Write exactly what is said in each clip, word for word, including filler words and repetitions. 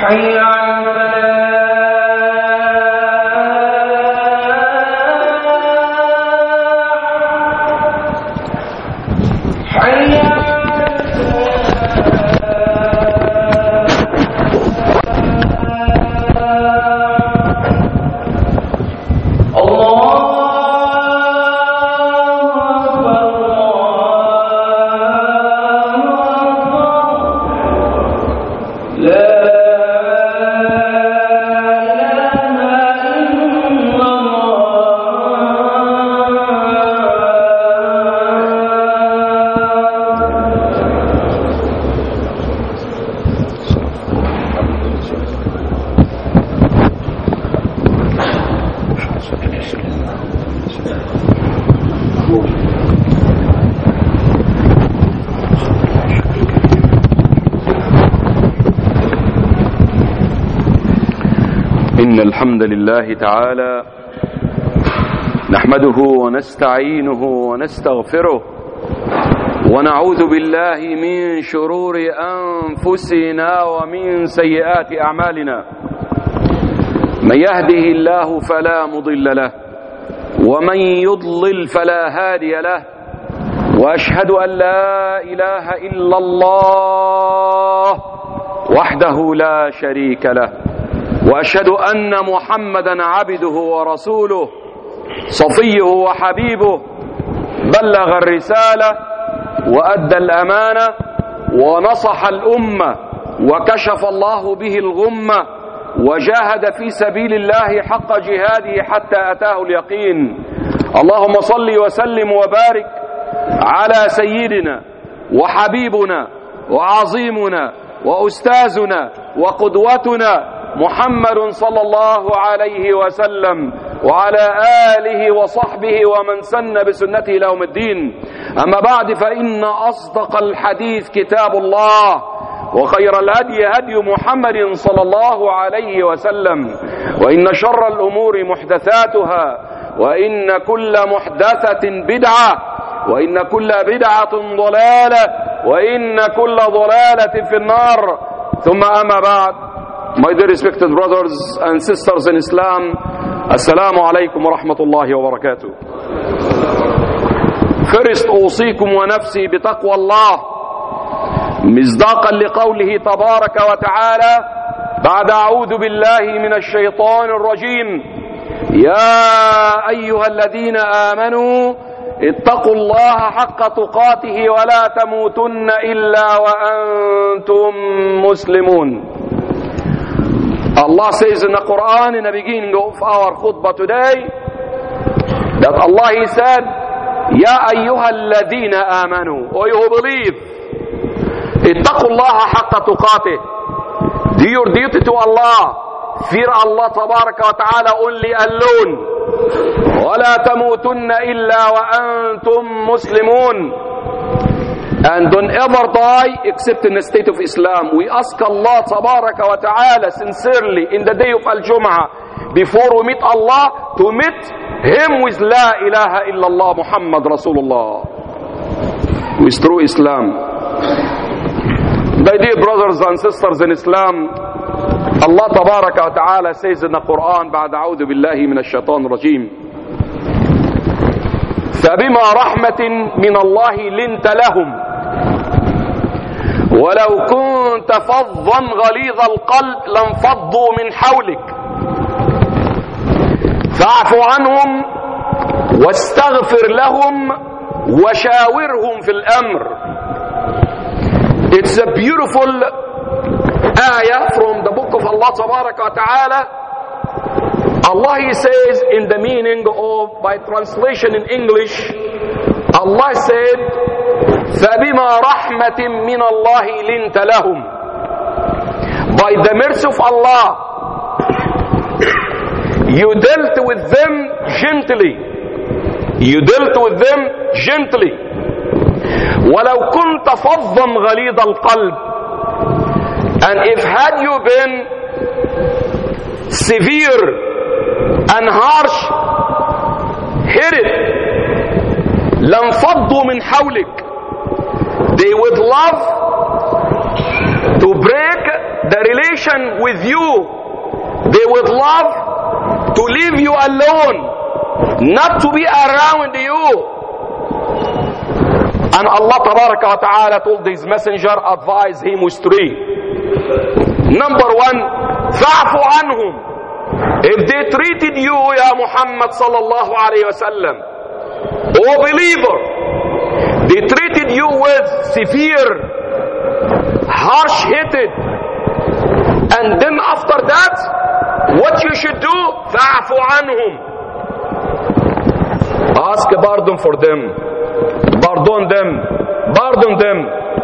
حي على إن الحمد لله تعالى نحمده ونستعينه ونستغفره ونعوذ بالله من شرور أنفسنا ومن سيئات أعمالنا. من يهده الله فلا مضل له ومن يضلل فلا هادي له، وأشهد أن لا إله إلا الله وحده لا شريك له، وأشهد أن محمدا عبده ورسوله صفيه وحبيبه، بلغ الرسالة وأدى الأمانة ونصح الأمة وكشف الله به الغمة، وجاهد في سبيل الله حق جهاده حتى أتاه اليقين. اللهم صل وسلم وبارك على سيدنا وحبيبنا وعظيمنا وأستاذنا وقدوتنا محمد صلى الله عليه وسلم وعلى آله وصحبه ومن سن بسنته إلى يوم الدين. أما بعد، فإن أصدق الحديث كتاب الله، وخير الهدي هدي محمد صلى الله عليه وسلم، وإن شر الأمور محدثاتها، وإن كل محدثة بدعة، وإن كل بدعة ضلالة، وإن كل ضلالة في النار. ثم أما بعد، my dear respected brothers and sisters in Islam, Assalamu alaikum wa rahmatullahi wa barakatuh. First, أوصيكم ونفسي بتقوى الله مصداقا لقوله تبارك وتعالى بعد أعوذ بالله من الشيطان الرجيم: يا أيها الذين آمنوا اتقوا الله حق تقاته ولا تموتن إلا وأنتم مسلمون. Allah says in the Quran in the beginning of our khutbah today that Allah He said, Ya ayyuhal ladhina amanu, O you who believe, ittaqullaha haqqa tuqatih, do your duty to Allah, fear Allah tabaraka wa ta'ala only alone, wa la tamutunna illa wa antum muslimun, and don't ever die except in the state of Islam. We ask Allah tabaraka wa ta'ala sincerely in the day of Al-Jum'ah, before we meet Allah, to meet Him with La ilaha illallah Muhammad Rasulullah, with true Islam. My dear brothers and sisters in Islam, Allah tabaraka wa ta'ala says in the Quran بعد أعوذ بالله من الشيطان الرجيم: فبما رحمة من الله لنت لهم ولو كنت فظا غليظ القلب لانفضوا من حولك فاعف عنهم واستغفر لهم وشاورهم في الأمر. It's a beautiful ayah from the book of Allah tabaraka wa ta'ala. Allah He says in the meaning of, by translation in English, Allah said, فَبِمَا رَحْمَةٍ مِّنَ اللَّهِ لِنْتَ لَهُمْ, by the mercy of Allah, you dealt with them gently. You dealt with them gently. وَلَوْ كُنْتَ فَظًّا غَلِيظَ الْقَلْبِ, and if had you been severe and harsh headed, لَانْفَضُّوا مِنْ حَوْلِكَ, they would love to break the relation relation with you, they would love to leave you alone, not to be around you. And Allah tabaraka wa ta'ala told his messenger, advise him with three. Number one, fa'fu anhum. If they treated you, ya Muhammad sallallahu alayhi wa sallam, O believer, they treated you with severe, harsh-headed, and then after that, what you should do? Fa'fu anhum. Ask pardon for them. Pardon them. Pardon them.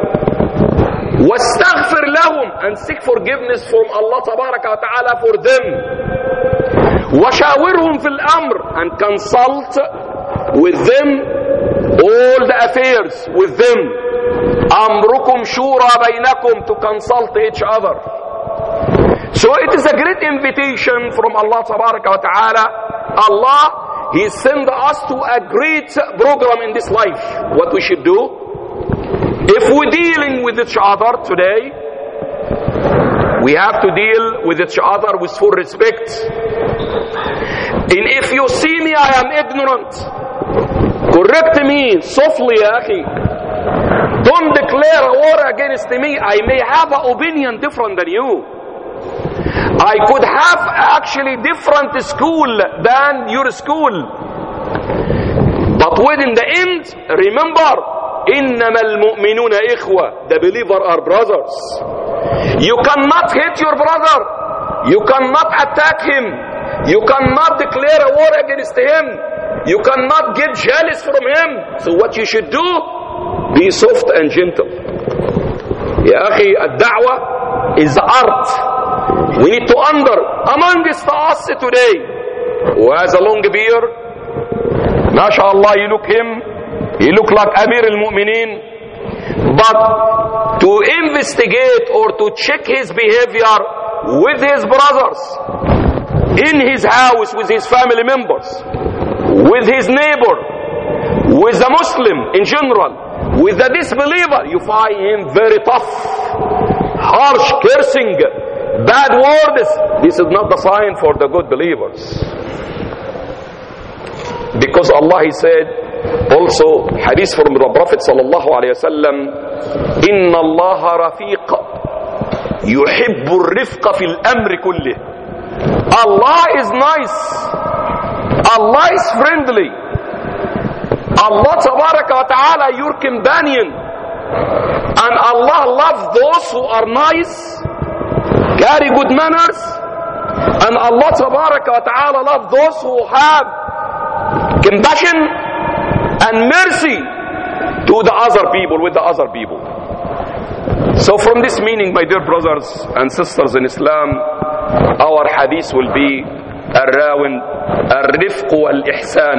واستغفر لهم, and seek forgiveness from Allah tabaraka wa ta'ala for them. وشاورهم في الأمر, and consult with them all the affairs with them. أمركم شورى بينكم, to consult each other. So it is a great invitation from Allah tabaraka wa ta'ala. Allah, He sent us to a great program in this life. What we should do? If we're dealing with each other today, we have to deal with each other with full respect. And if you see me, I am ignorant, correct me softly, ya akhi. Don't declare a war against me. I may have an opinion different than you. I could have actually different school than your school. But when in the end, remember, إِنَّمَا الْمُؤْمِنُونَ إِخْوَةً, the believer are brothers. You cannot hate your brother. You cannot attack him. You cannot declare a war against him. You cannot get jealous from him. So what you should do? Be soft and gentle. Ya akhi, ad-da'wah is art. We need to under amongst us today who has a long beard, mashallah, you look him, he look like Amir al-Mu'mineen, but to investigate or to check his behavior with his brothers, in his house, with his family members, with his neighbor, with the Muslim in general, with the disbeliever, you find him very tough, harsh, cursing, bad words. This is not the sign for the good believers. Because Allah, He said, also, hadith from the Prophet sallallahu alayhi wa sallam, Inna Allah rafiq yuhibbu rifqa fil amri kulli. Allah is nice. Allah is friendly. Allah tabaraka wa ta'ala, your companion. And Allah loves those who are nice, carry good manners, and Allah tabaraka wa ta'ala loves those who have compassion and mercy to the other people, with the other people. So from this meaning, my dear brothers and sisters in Islam, our hadith will be around الرفق والإحسان.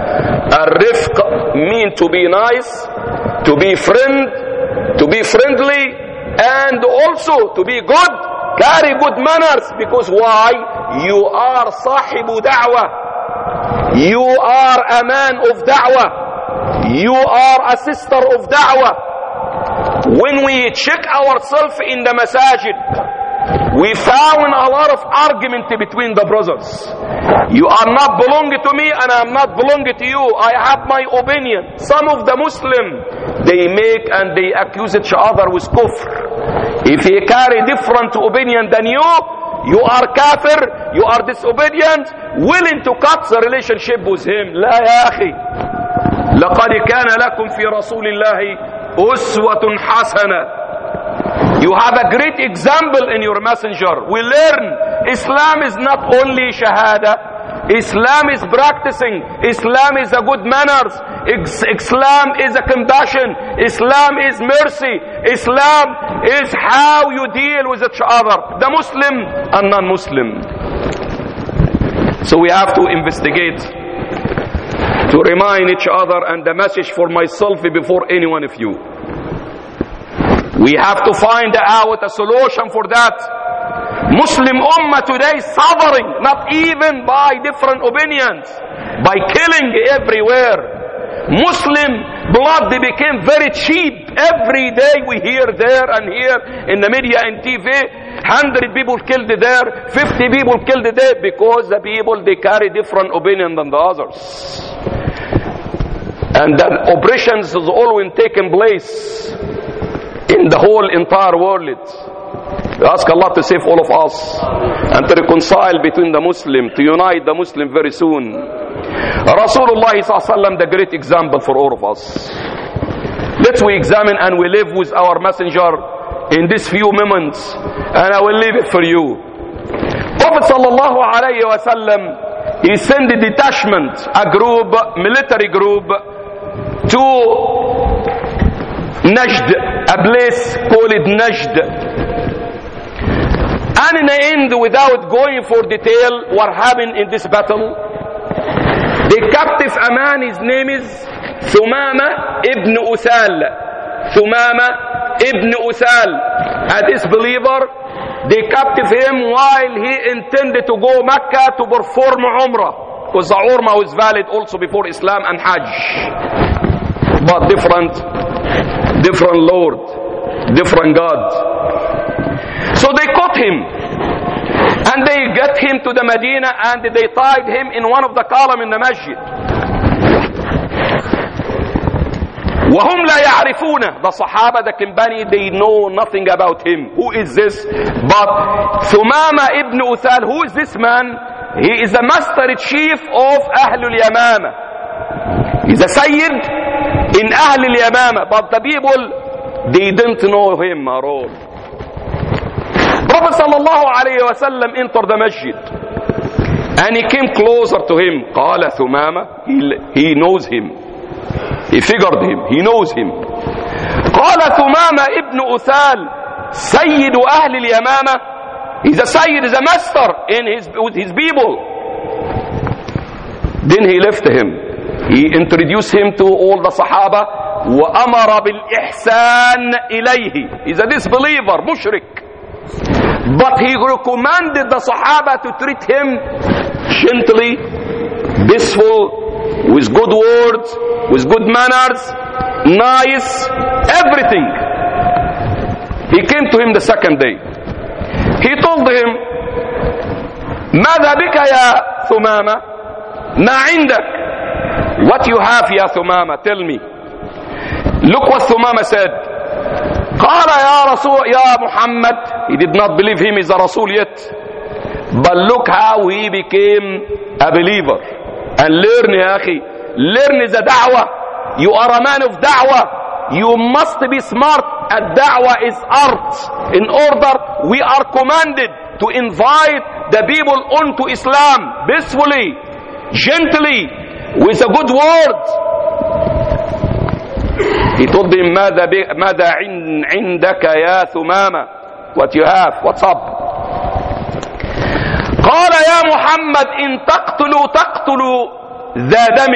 الرفق mean to be nice, to be friend, to be friendly, and also to be good. Carry good manners, because why? You are sahibu da'wah. You are a man of da'wah. You are a sister of da'wah. When we check ourselves in the masajid, we found a lot of argument between the brothers. You are not belonging to me and I am not belonging to you. I have my opinion. Some of the Muslim, they make and they accuse each other with kufr. If he carry different opinion than you, you are kafir, you are disobedient, willing to cut the relationship with him. لا يا أخي. لقد كان لكم في رسول الله أسوة حسنة. You have a great example in your messenger. We learn Islam is not only shahada. Islam is practicing. Islam is a good manners. Islam is a compassion. Islam is mercy. Islam is how you deal with each other, the Muslim and non-Muslim. So we have to investigate, to remind each other, and the message for myself before any one of you. We have to find out a solution for that. Muslim Ummah today suffering, not even by different opinions, by killing everywhere. Muslim blood became very cheap. Every day we hear there and here in the media and T V, one hundred people killed there, fifty people killed there, because the people, they carry different opinion than the others. And that oppressions is always taking place in the whole entire world. We ask Allah to save all of us and to reconcile between the Muslim, to unite the Muslim very soon. Rasulullah sallallahu alaihi wasallam, the great example for all of us. Let's we examine and we live with our messenger in these few moments, and I will leave it for you. Prophet sallallahu alaihi wasallam, he sent a detachment, a group, military group, to Najd, a place called Najd. And in the end, without going for detail what happened in this battle, the captive a man, his name is Thumama ibn Usal. Thumama ibn Usal, a disbeliever. They captive him while he intended to go Mecca to perform Umrah, because the Umrah was valid also before Islam and Hajj, but different, different Lord, different God. So they caught him and they got him to the Medina and they tied him in one of the columns in the masjid. وهم لا يعرفونه. The Sahaba, the company, they know nothing about him. Who is this? But Thumama ibn Uthal, who is this man? He is the master chief of Ahlul Yamama. He's a Sayyid in Ahlul Yamama. But the people, they didn't know him at all. Prophet sallallahu alayhi wa sallam entered the masjid and he came closer to him. قال ثمامة, he, he knows him, he figured him, he knows him. قال ثمامة ابن أثال سيد أهل اليمامة. He's a Sayyid, he's a master in his, with his people. Then he left him, he introduced him to all the Sahaba. وأمر بالإحسان إليه. He's a disbeliever, mushrik. But he recommended the Sahaba to treat him gently, peaceful, with good words, with good manners, nice, everything. He came to him the second day. He told him, ماذا بك يا ثمامة؟ ما عندك? What you have يا ثمامة? Tell me. Look what Thumama said. قال يا رسول يا Muhammad. He did not believe him is a Rasul yet, but look how he became a believer. And learn يا أخي, learn the da'wah. You are a man of da'wah, you must be smart. And da'wah is art. In order, we are commanded to invite the people onto Islam peacefully, gently, with a good word. He told him, ماذا, ماذا عندك يا ثمامة? What you have? What's up? قال يا محمد إن تقتلوا تقتلوا ذا دم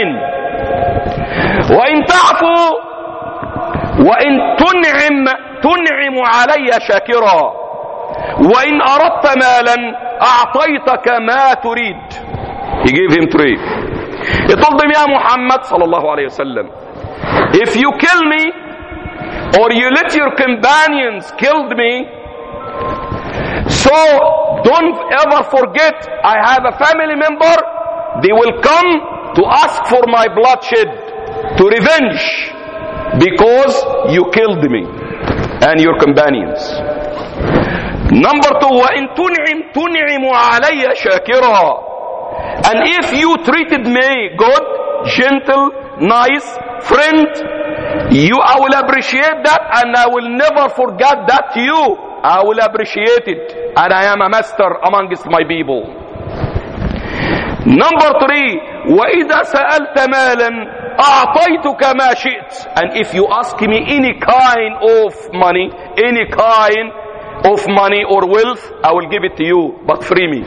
وإن تعفوا وإن تنعم تنعم علي شاكرا وإن أردت مالا أعطيتك ما تريد. He gave him three. He told him, يا محمد صلى الله عليه وسلم, if you kill me or you let your companions kill me, so don't ever forget I have a family member, they will come to ask for my bloodshed, to revenge, because you killed me and your companions. Number two, وَإِن تُنْعِمْ تُنْعِمُ عَلَيَّ شَاكِرًا. And if you treated me good, gentle, nice, friend, you, I will appreciate that, and I will never forget that to you. I will appreciate it, and I am a master amongst my people. Number three, وَإِذَا سَأَلْتَ مَالًا أَعْطَيْتُكَ مَا شِئْتَ. And if you ask me any kind of money, any kind of money or wealth, I will give it to you, but free me.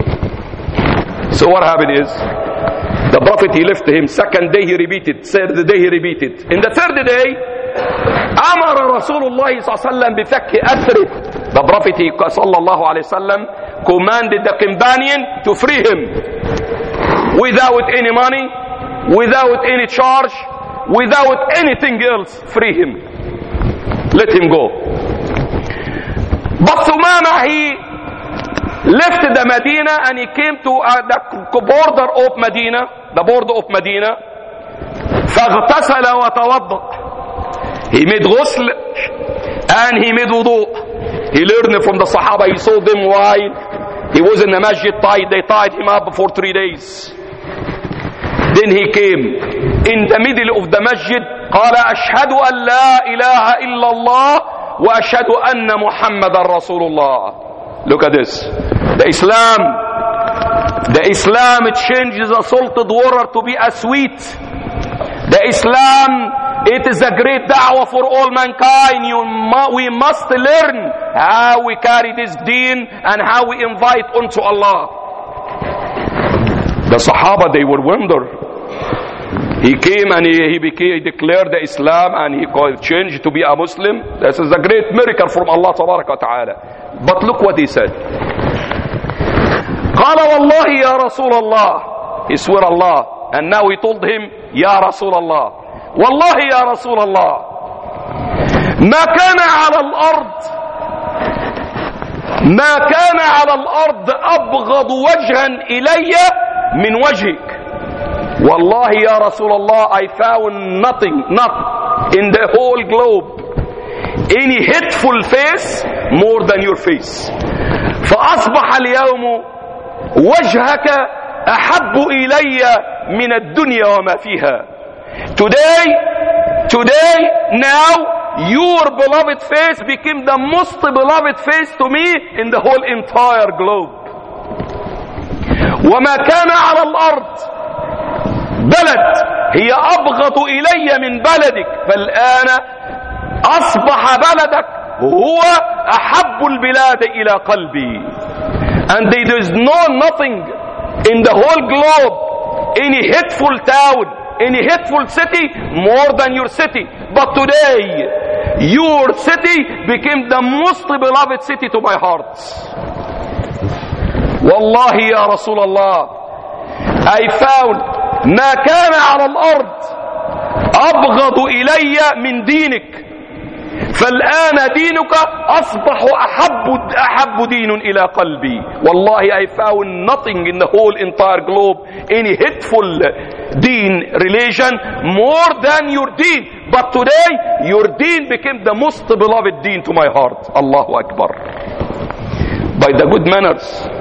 So what happened is, the Prophet, he left him. Second day he repeated. Third day he repeated. In the third day, أمر رسول الله صلى الله عليه وسلم بفك أسره. The Prophet, he, صلى الله عليه وسلم, commanded the companion to free him without any money, without any charge, without anything else, free him. Let him go. But Thumama, he left the Medina and he came to uh, the border of Medina, the border of Medina. فاغتسل وتوضأ. He made ghusl and he made wudu. He learned from the Sahaba. He saw them while he was in the masjid tied. They tied him up for three days. Then he came in the middle of the masjid. قال أشهد أن لا إله إلا الله وأشهد أن محمد رسول الله. Look at this. The Islam, the Islam changes a salted water to be a sweet. The Islam, it is a great da'wah for all mankind. You, we must learn how we carry this deen and how we invite unto Allah. The Sahaba, they would wonder. He came and he, he became, he declared the Islam and he called, changed to be a Muslim. This is a great miracle from Allah tabaraka wa ta'ala. But look what he said. قال والله يا رسول الله. He swore Allah. And now he told him, يا رسول الله. والله يا رسول الله. ما كان على الأرض ما كان على الأرض أبغض وجها إلي من وجهك. Wallahi ya Rasulullah, I found nothing, not in the whole globe, any hateful face more than your face. فأصبح اليوم وجهك أحب إلي من الدنيا وما فيها. Today, today, now, your beloved face became the most beloved face to me in the whole entire globe. وما كان على الأرض بلد هي أبغض إلي من بلدك فالآن أصبح بلدك هو أحب البلاد إلى قلبي. And there is no nothing in the whole globe, any hateful town, any hateful city more than your city. But today your city became the most beloved city to my heart. Wallahi ya Rasulullah, I found ما كان على الأرض أبغض إلي من دينك فالآن دينك أصبح أحب أحب دين إلى قلبي. Wallahi, I found nothing in the whole entire globe, any hateful deen, religion, more than your deen. But today, your deen became the most beloved deen to my heart. Allahu Akbar. By the good manners,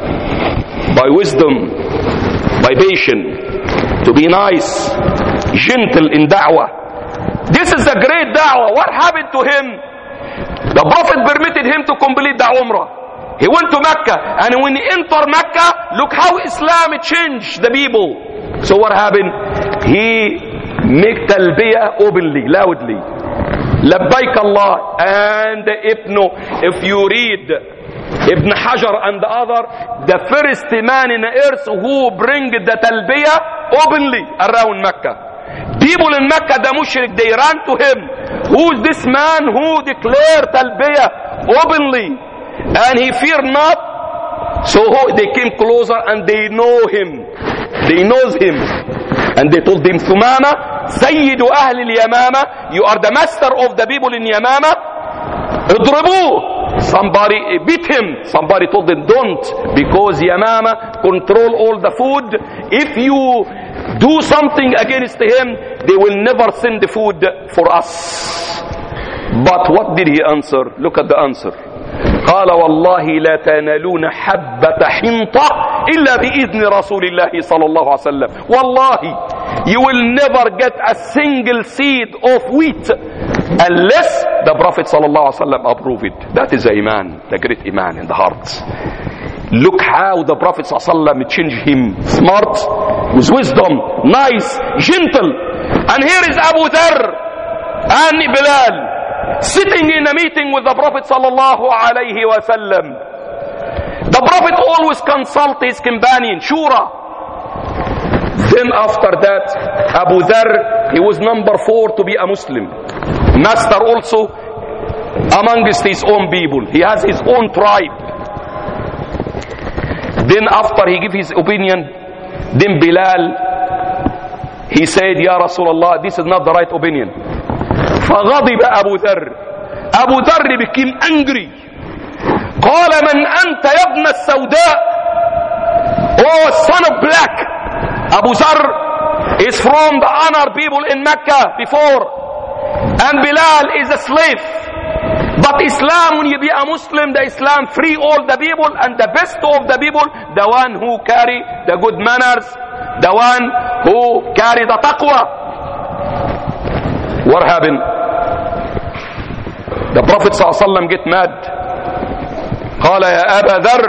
by wisdom, by patience, to be nice, gentle in da'wah. This is a great da'wah. What happened to him? The Prophet permitted him to complete the Umrah. He went to Mecca, and when he entered Mecca, look how Islam changed the people. So what happened? He made talbiyah openly, loudly. Labbaik Allah. And Ibn, if you read Ibn Hajar and the other, the first man in the earth who bring the talbiyah openly around Mecca. People in Mecca, the mushrik, they ran to him. Who is this man who declared talbiyah openly? And he feared not. So they came closer and they know him. They knows him. And they told him, Thumama, Sayyidu Ahli al-Yamama, you are the master of the people in Yamama. Idribu. Somebody beat him. Somebody told him, don't, because Yamama control all the food. If you do something against him, they will never send the food for us. But what did he answer? Look at the answer. قال والله لا تنالون حبة حنطة إلا بإذن رسول الله صلى الله عليه وسلم. Wallahi, you will never get a single seed of wheat unless the Prophet صلى الله عليه وسلم approved it. That is Iman, the great Iman in the heart. Look how the Prophet صلى الله عليه وسلم changed him. Smart, with wisdom, nice, gentle. And here is Abu Dharr and Bilal sitting in a meeting with the Prophet sallallahu alaihi wasallam. The Prophet always consult his companion, Shura. Then after that, Abu Dharr, he was number four to be a Muslim. Master also amongst his own people. He has his own tribe. Then after he gave his opinion, then Bilal He said, Ya Rasulullah, this is not the right opinion. فغضب أبو ذر. أبو ذر became angry. قال من أنت يا ابن السوداء? Oh, son of black. Abu Dharr is from the honored people in Mecca before, and Bilal is a slave. But Islam, when you be a Muslim, the Islam free all the people, and the best of the people, the one who carry the good manners, the one who carry the taqwa. What happened? The Prophet ﷺ get mad. قال يا أبا ذر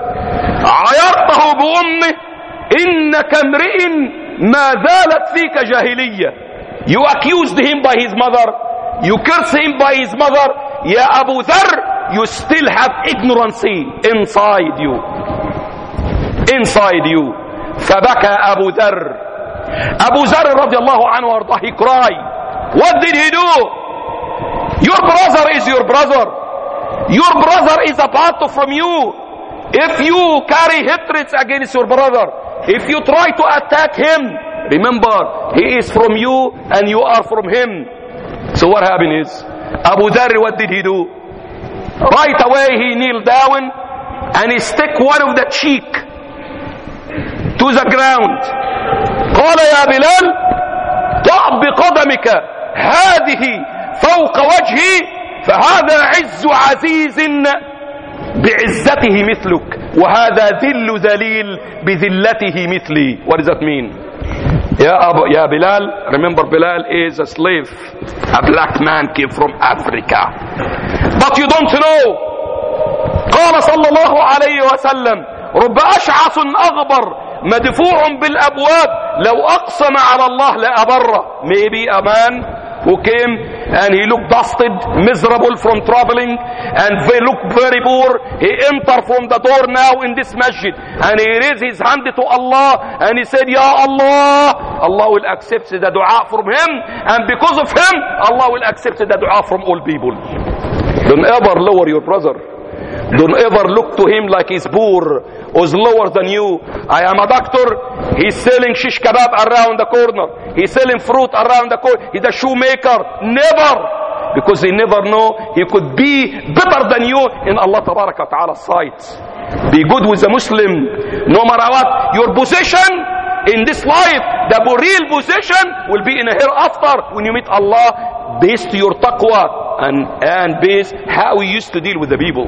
عيرته بأمه إنك امرئ ما زالت فيك جاهلية. You accused him by his mother, you cursed him by his mother. Ya Abu Dharr, you still have ignorance inside you. Inside you. فبكى أبو ذر. Abu Dharr radiallahu anhu ardah, he cried. What did he do? Your brother is your brother. Your brother is a part from you. If you carry hatred against your brother, if you try to attack him, remember, he is from you and you are from him. So what happened is, Abu Dharr, what did he do? Right away he kneeled down and he stick one of the cheek to the ground. قال يا بلال ضع بقدمك هذه فوق وجهي فهذا عز عزيز بعزته مثلك وهذا ذل ذليل بذلته مثلي. What does that mean? Ya Abu, Ya Bilal, remember Bilal is a slave, a black man came from Africa, but you don't know. قال صلى الله عليه وسلم رب أشعث أغبر مدفوع بالأبواب لو أقسم على الله لأبره. Maybe a man who came and he looked dusted, miserable from traveling, and they look very poor. He entered from the door now in this masjid, and he raised his hand to Allah, and he said, Ya Allah. Allah will accept the dua from him, and because of him, Allah will accept the dua from all people. Don't ever lower your brother. Don't ever look to him like he's poor or is lower than you. I am a doctor. He's selling shish kebab around the corner. He's selling fruit around the corner. He's a shoemaker. Never. Because he never know he could be better than you in Allah Tabaraka Ta'ala's sight. Be good with the Muslim. No matter what your position in this life, the real position will be in a hereafter when you meet Allah, based to your taqwa and, and based how he used to deal with the people.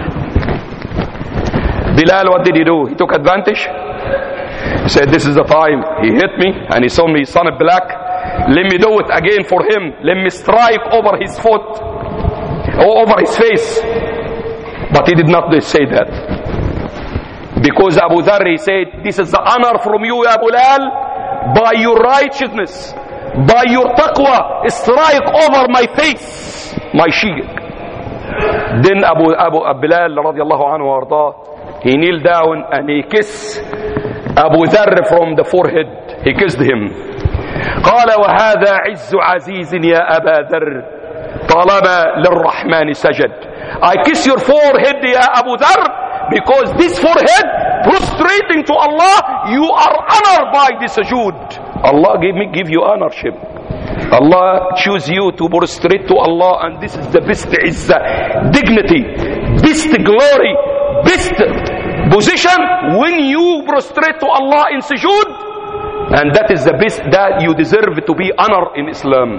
Bilal, what did he do? He took advantage. He said, this is the time. He hit me and he saw me, son of black. Let me do it again for him. Let me strike over his foot or over his face. But he did not say that. Because Abu Dharr, he said, this is the honor from you, Abu Bilal, by your righteousness, by your taqwa, strike over my face, my cheek. Then Abu, Abu Bilal radiallahu anhu arda, he kneeled down and he kissed Abu Dharr from the forehead. He kissed him. قال وهذا عز عزيز يا أبا ذر طالما للرحمن سجد. I kiss your forehead, يا أبو ذر, because this forehead prostrating to Allah, you are honored by this sujood. Allah give me, give you honorship. Allah choose you to prostrate to Allah, and this is the best izzah, dignity, best glory, best position when you prostrate to Allah in sujood, and that is the best that you deserve to be honored in Islam.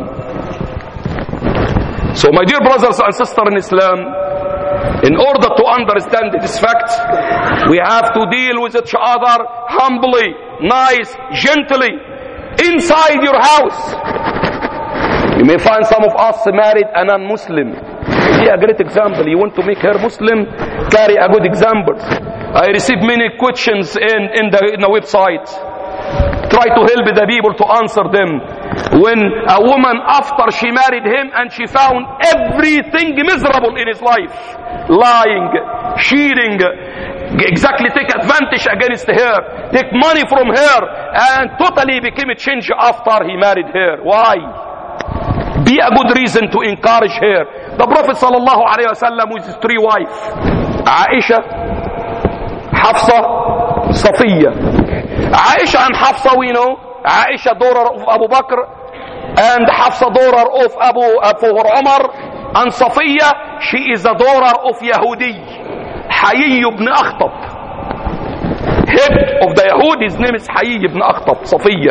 So my dear brothers and sisters in Islam, in order to understand this fact, we have to deal with each other humbly, nice, gently, inside your house. You may find some of us married a non-Muslim. Be a great example. You want to make her Muslim, carry a good example. I receive many questions in, in, the, in the website. Try to help the people to answer them. When a woman, after she married him and she found everything miserable in his life, lying, cheating, exactly take advantage against her, take money from her, and totally became a change after he married her. Why? Be a good reason to encourage her. The Prophet sallallahu alaihi wasallam with his three wives, Aisha, Hafsa, Safiya. Aisha and Hafsa, we know, Aisha, daughter of Abu Bakr, and Hafsa, daughter of Abu for Umar, and Safiya, she is the daughter of Yahudi, Hayy ibn Akhtab. Head of the Yahud, his name is Hayy ibn Akhtab, Safiya.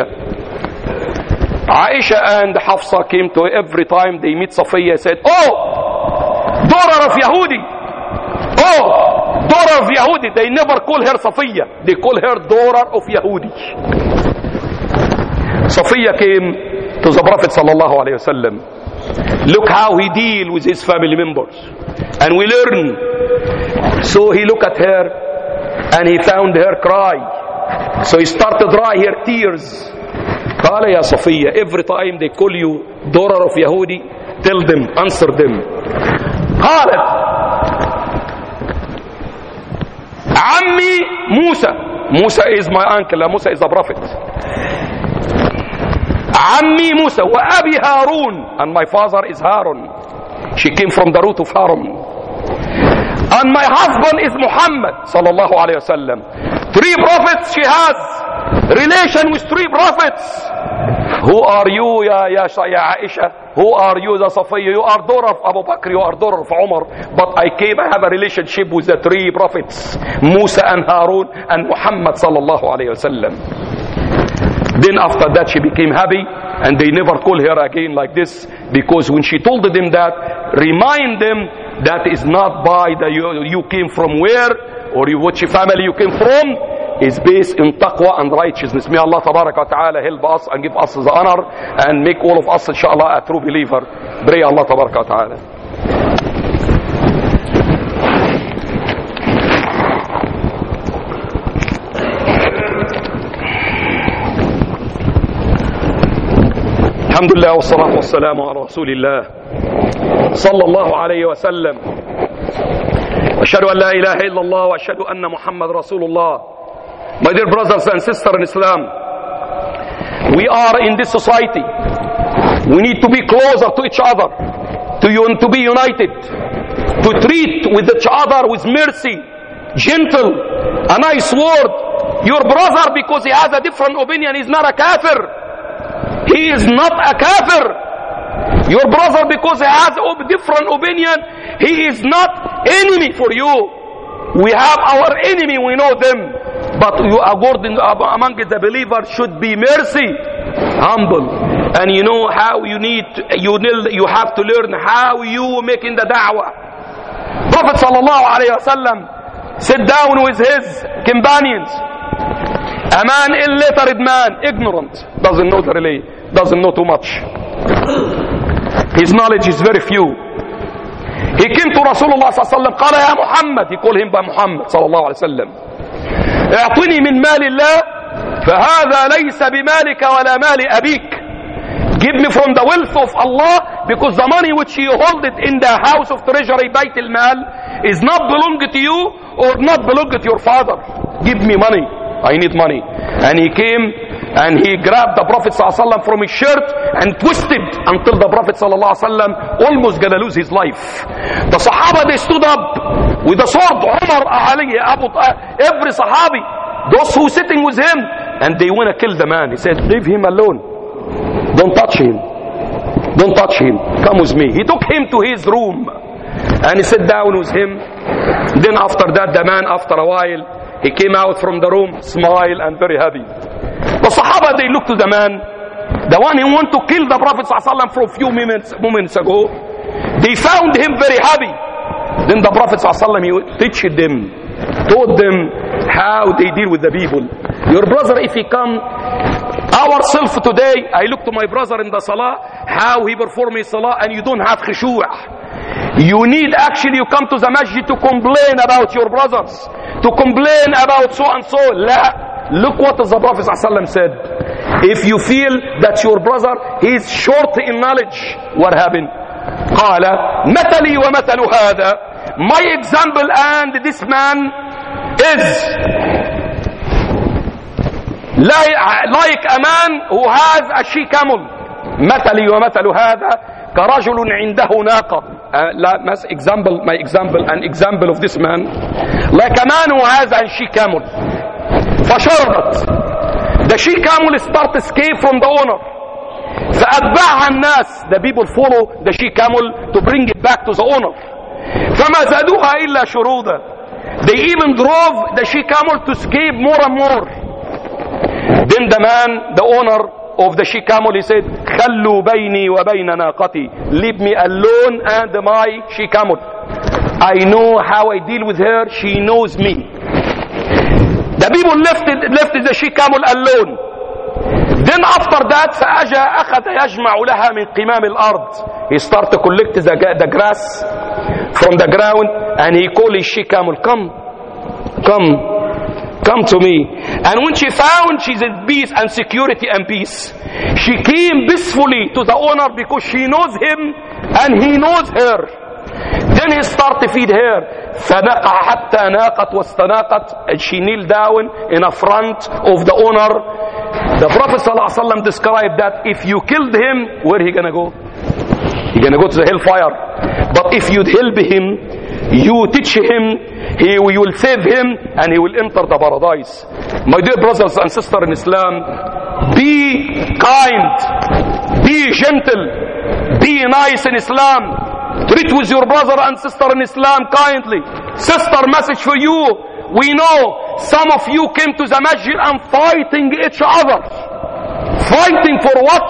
Aisha and Hafsa came to every time they meet Safiya, said, oh, daughter of Yahudi. Oh, daughter of Yahudi. They never call her Safiya. They call her daughter of Yahudi. Safiya came to the Prophet sallallahu alayhi wasallam. Look how he deal with his family members. And we learn. So he looked at her and he found her cry. So he started dry her tears. قال يا صفية, every time they call you daughter of Yahudi, tell them, answer them. قالت عمي موسى. Musa is my uncle. Musa is the prophet. عمي موسى وأبي هارون, and my father is Harun. She came from the root of Harun. And my husband is Muhammad sallallahu alayhi wasallam. Three prophets she has. Relation with three prophets. Who are you, ya, ya, ya Aisha? Who are you, the Safiya? You are daughter of Abu Bakr, you are daughter of Umar. But I came, I have a relationship with the three prophets, Musa and Harun and Muhammad sallallahu alayhi wasallam. Then after that she became happy, and they never call her again like this, because when she told them that, remind them that is not by the you, you came from where, or you, which family you came from, is based in taqwa and righteousness. May Allah tabaraka wa ta'ala help us and give us the honor and make all of us inshallah a true believer. Pray Allah tabaraka wa ta'ala. Alhamdulillah wa salatu wa salamu ala rasulillah sallallahu alayhi wa sallam. Wa ashhadu an la ilaha illallah wa ashhadu anna Muhammad Rasulullah. My dear brothers and sisters in Islam, we are in this society. We need to be closer to each other, to, un to be united, to treat with each other with mercy, gentle, a nice word. Your brother, because he has a different opinion, is not a kafir. He is not a kafir. Your brother, because he has a different opinion, he is not enemy for you. We have our enemy, we know them. But you are among the believers should be mercy, humble, and you know how you need. You you have to learn how you making the da'wah. Prophet sallallahu alaihi wasallam sat down with his companions. A man, illiterate man, ignorant, doesn't know really, doesn't know too much. His knowledge is very few. He came to Rasulullah sallallahu alaihi wasallam. قال يا محمد. He called him by Muhammad sallallahu alaihi wasallam. اعطني من مال الله فهذا ليس بمالك ولا مال أبيك. Give me from the wealth of Allah, because the money which you hold it in the house of treasury, Bayt al-Mal, is not belong to you or not belong to your father. Give me money. I need money. And he came and he grabbed the Prophet ﷺ from his shirt and twisted until the Prophet ﷺ almost gonna lose his life. The Sahaba, they stood up with the sword, Umar, Ali, Abu, every Sahabi, those who sitting with him, and they want to kill the man. He said, leave him alone. Don't touch him. Don't touch him. Come with me. He took him to his room and he sat down with him. Then after that, the man, after a while, he came out from the room, smile and very happy. The Sahaba, they looked to the man, the one who wanted to kill the Prophet ﷺ for a few moments, moments ago. They found him very happy. Then the Prophet ﷺ, he teached them, taught them how they deal with the people. Your brother, if he come, ourselves today, I look to my brother in the salah, how he perform his salah, and you don't have khushu'. You need actually, you come to the masjid to complain about your brothers, to complain about so and so. La. Look what the Prophet ﷺ said. If you feel that your brother, he is short in knowledge, what happened? قال مثلي ومثل هذا. My example and this man is like a man who has a she camel. مثلي ومثل هذا كرجل عنده ناقة. Uh, my example, my example, an example of this man, like a man who has a she camel. فشربت. The she camel start escape from the owner. فأتبعها الناس. The people follow the she camel to bring it back to the owner. فما زادوها إلا شرودا. They even drove the she camel to escape more and more. Then the man, the owner of the she camel, he said, خلوا بيني وبين ناقتي. Leave me alone and my she camel. I know how I deal with her. She knows me. The people left it, left the she camel alone. Then after that, فأجا أخذ يجمع لها من قمام الأرض. He started to collect the, the grass from the ground, and he called his she camel, come, come, come to me. And when she found she's in peace and security and peace, she came peacefully to the owner because she knows him and he knows her. Then he started to feed her. فنقع حتى ناقت واستناقت, and she kneeled down in front of the owner. The Prophet ﷺ described that if you killed him, where he gonna go? He gonna go to the hellfire. But if you help him, you teach him, he you will save him, and he will enter the paradise. My dear brothers and sisters in Islam, be kind, be gentle, be nice in Islam. Treat with your brother and sister in Islam kindly. Sister, message for you. We know some of you came to the masjid and fighting each other. Fighting for what?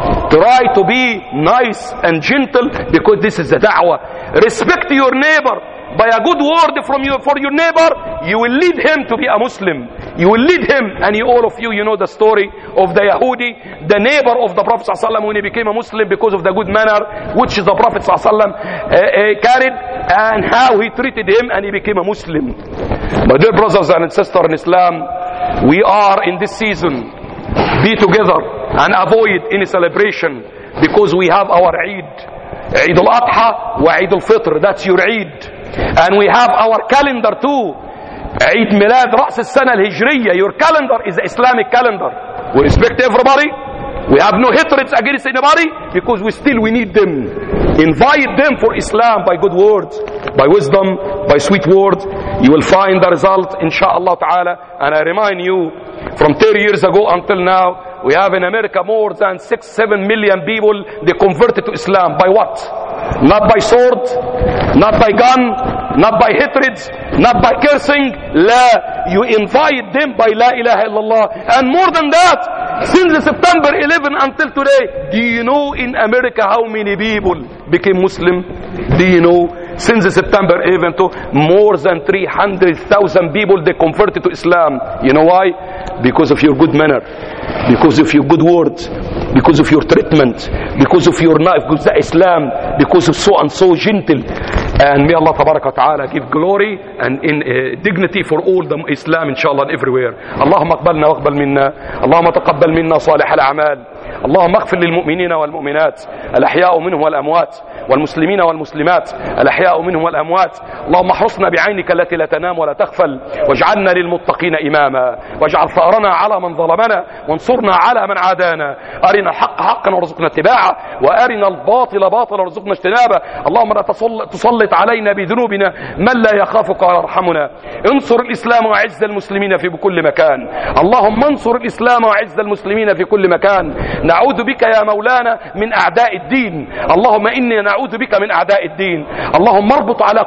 Try to be nice and gentle, because this is the da'wah. Respect your neighbor. By a good word from you for your neighbor, you will lead him to be a Muslim. You will lead him, and you, all of you, you know the story of the Yahudi, the neighbor of the Prophet ﷺ, when he became a Muslim because of the good manner which the Prophet ﷺ uh, uh, carried, and how he treated him, and he became a Muslim. My dear brothers and sisters in Islam, we are in this season. Be together and avoid any celebration, because we have our Eid. Eid al-Adha wa Eid al-Fitr, that's your Eid. And we have our calendar too. Eid Milad Ra's al-Sana al-Hijriya. Your calendar is the Islamic calendar. We respect everybody. We have no hatred against anybody, because we still we need them. Invite them for Islam by good words, by wisdom, by sweet words. You will find the result, inshallah ta'ala. And I remind you, from thirty years ago until now, we have in America more than six, seven million people, they converted to Islam. By what? Not by sword, not by gun, not by hatred, not by cursing. La, you invite them by La ilaha illallah. And more than that, since September eleventh until today, do you know in America how many people became Muslim? Do you know? Since September eleventh, more than three hundred thousand people, they converted to Islam. You know why? Because of your good manner, because of your good words, because of your treatment, because of your knife, because of Islam, because of so and so gentle. And may Allah tabarak wa ta'ala give glory and in uh, dignity for all the Islam, inshallah, and everywhere. Allahumma aqbalna wa aqbal minna. Allahumma taqabbal minna salih al-a'mal. اللهم اغفر للمؤمنين والمؤمنات الأحياء منهم والأموات والمسلمين والمسلمات الأحياء منهم والأموات. اللهم احرسنا بعينك التي لا تنام ولا تغفل، واجعلنا للمتقين إماما، واجعل ثأرنا على من ظلمنا، وانصرنا على من عادانا. أرنا الحق حقا وارزقنا اتباعه، وأرنا الباطل باطلا وارزقنا اجتنابه. اللهم لا تسلط علينا بذنوبنا من لا يخافك ولا يرحمنا. انصر الإسلام وعز المسلمين في كل مكان. اللهم انصر الإسلام وعز المسلمين في كل مكان. نعوذ بك يا مولانا من أعداء الدين. اللهم إني نعوذ بك من أعداء الدين. اللهم اربط على